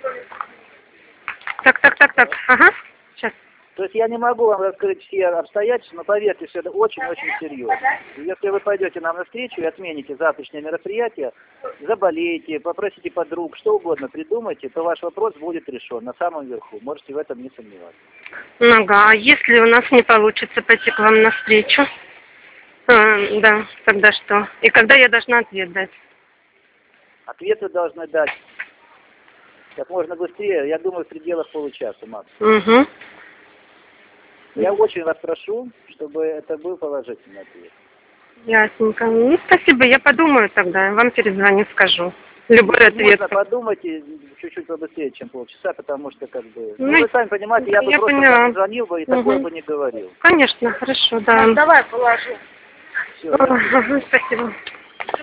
Так. Ага. Сейчас. То есть я не могу вам раскрыть все обстоятельства, но поверьте, что это очень-очень серьезно. И если вы пойдете нам навстречу и отмените завтрашнее мероприятие, заболеете, попросите подруг, что угодно придумайте, то ваш вопрос будет решен на самом верху. Можете в этом не сомневаться. Ага, а если у нас не получится пойти к вам навстречу? Да, тогда что? И когда я должна ответ дать? Ответ вы должны дать как можно быстрее, я думаю, в пределах получаса максимум. Угу. Я очень вас прошу, чтобы это был положительный ответ. Ясненько. Ну, спасибо, я подумаю тогда, вам перезвоню, скажу. Любой ответ. Можно подумать чуть-чуть побыстрее, чем полчаса, потому что, как бы, Ну, вы сами понимаете, я бы просто поняла. звонил бы и такое бы не говорил. Конечно, хорошо, да. Давай, положу. Все. Ага, спасибо.